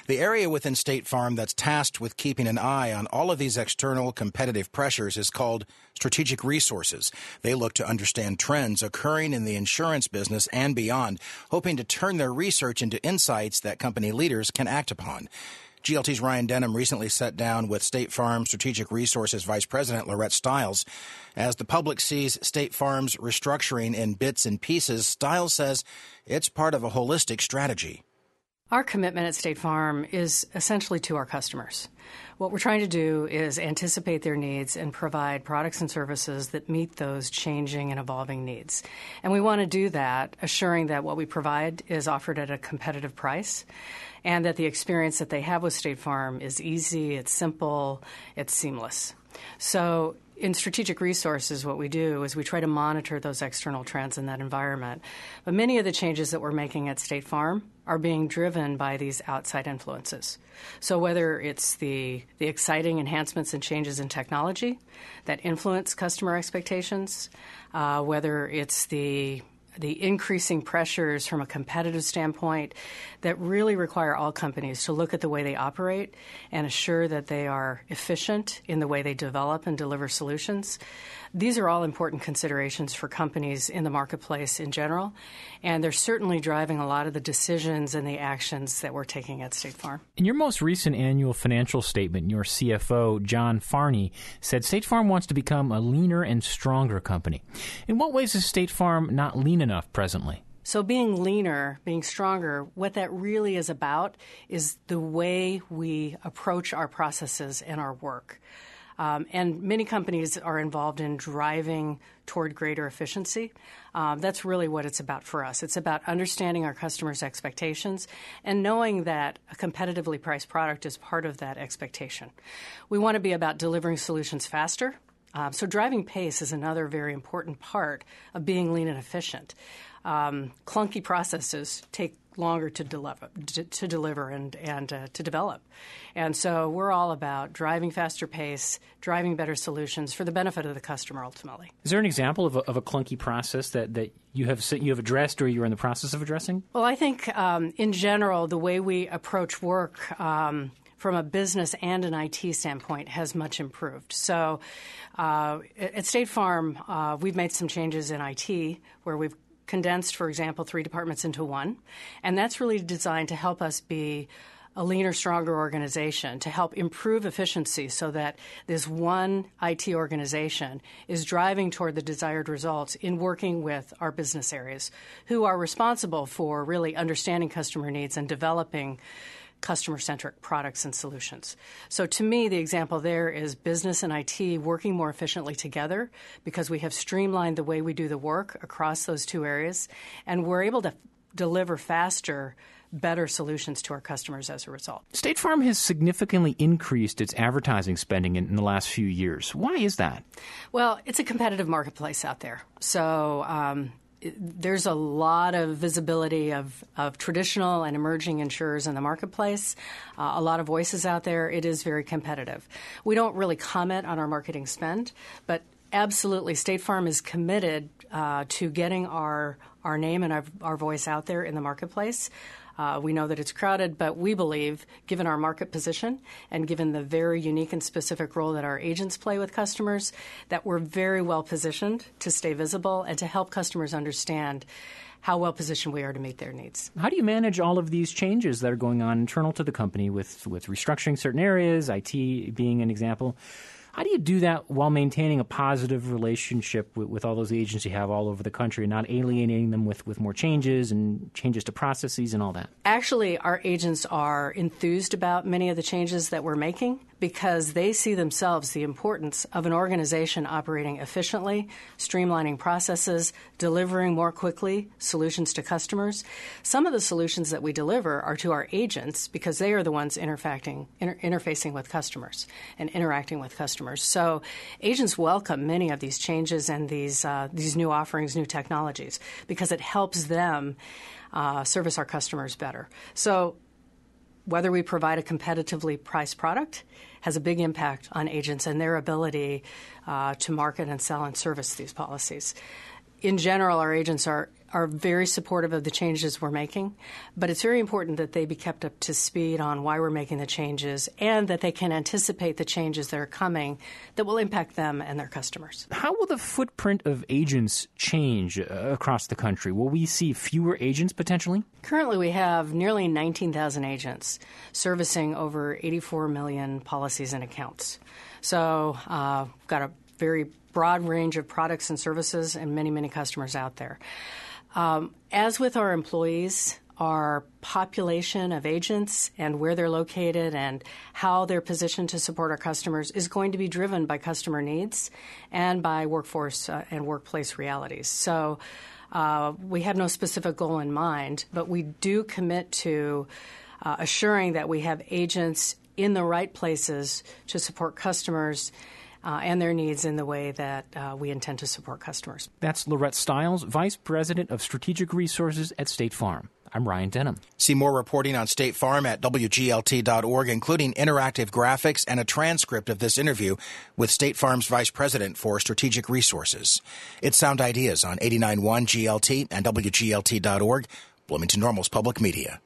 The area within State Farm that's tasked with keeping an eye on all of these external competitive pressures is called Strategic Resources. They look to understand trends occurring in the insurance business and beyond, hoping to turn their research into insights that company leaders can act upon. GLT's Ryan Denham recently sat down with State Farm Strategic Resources Vice President Lorette Stiles. As the public sees State Farm's restructuring in bits and pieces, Stiles says it's part of a holistic strategy. Our commitment at State Farm is essentially to our customers. What we're trying to do is anticipate their needs and provide products and services that meet those changing and evolving needs. And we want to do that, assuring that what we provide is offered at a competitive price and that the experience that they have with State Farm is easy, it's simple, it's seamless. So in Strategic Resources, what we do is we try to monitor those external trends in that environment. But many of the changes that we're making at State Farm are being driven by these outside influences. So whether it's the exciting enhancements and changes in technology that influence customer expectations, whether it's the increasing pressures from a competitive standpoint that really require all companies to look at the way they operate and assure that they are efficient in the way they develop and deliver solutions. These are all important considerations for companies in the marketplace in general, and they're certainly driving a lot of the decisions and the actions that we're taking at State Farm. In your most recent annual financial statement, your CFO, John Farney, said State Farm wants to become a leaner and stronger company. In what ways is State Farm not lean enough presently? So being leaner, being stronger, what that really is about is the way we approach our processes and our work. And many companies are involved in driving toward greater efficiency. That's really what it's about for us. It's about understanding our customers' expectations and knowing that a competitively priced product is part of that expectation. We want to be about delivering solutions faster. So driving pace is another very important part of being lean and efficient. Clunky processes take longer to deliver and to develop. And so we're all about driving faster pace, driving better solutions for the benefit of the customer ultimately. Is there an example of a clunky process that you have addressed or you're in the process of addressing? Well, I think in general, the way we approach work from a business and an IT standpoint has much improved. So at State Farm, we've made some changes in IT where we've condensed, for example, 3 departments into one. And that's really designed to help us be a leaner, stronger organization, to help improve efficiency so that this one IT organization is driving toward the desired results in working with our business areas who are responsible for really understanding customer needs and developing customer-centric products and solutions. So to me, the example there is business and IT working more efficiently together because we have streamlined the way we do the work across those two areas, and we're able to deliver faster, better solutions to our customers as a result. State Farm has significantly increased its advertising spending in the last few years. Why is that? Well, it's a competitive marketplace out there. So there's a lot of visibility of traditional and emerging insurers in the marketplace, a lot of voices out there. It is very competitive. We don't really comment on our marketing spend, but absolutely State Farm is committed to getting our name and our voice out there in the marketplace. We know that it's crowded, but we believe, given our market position and given the very unique and specific role that our agents play with customers, that we're very well positioned to stay visible and to help customers understand how well positioned we are to meet their needs. How do you manage all of these changes that are going on internal to the company with restructuring certain areas, IT being an example? How do you do that while maintaining a positive relationship with all those agents you have all over the country and not alienating them with more changes and changes to processes and all that? Actually, our agents are enthused about many of the changes that we're making because they see themselves the importance of an organization operating efficiently, streamlining processes, delivering more quickly solutions to customers. Some of the solutions that we deliver are to our agents because they are the ones interfacing with customers and interacting with customers. So agents welcome many of these changes and these new offerings, new technologies, because it helps them service our customers better. So whether we provide a competitively priced product has a big impact on agents and their ability to market and sell and service these policies. In general, our agents are are very supportive of the changes we're making, but it's very important that they be kept up to speed on why we're making the changes and that they can anticipate the changes that are coming that will impact them and their customers. How will the footprint of agents change across the country? Will we see fewer agents potentially? Currently, we have nearly 19,000 agents servicing over 84 million policies and accounts. So we've got a very broad range of products and services and many, many customers out there. As with our employees, our population of agents and where they're located and how they're positioned to support our customers is going to be driven by customer needs and by workforce and workplace realities. So we have no specific goal in mind, but we do commit to assuring that we have agents in the right places to support customers and their needs in the way that we intend to support customers. That's Lorette Stiles, Vice President of Strategic Resources at State Farm. I'm Ryan Denham. See more reporting on State Farm at WGLT.org, including interactive graphics and a transcript of this interview with State Farm's Vice President for Strategic Resources. It's Sound Ideas on 89.1 GLT and WGLT.org, Bloomington Normal's Public Media.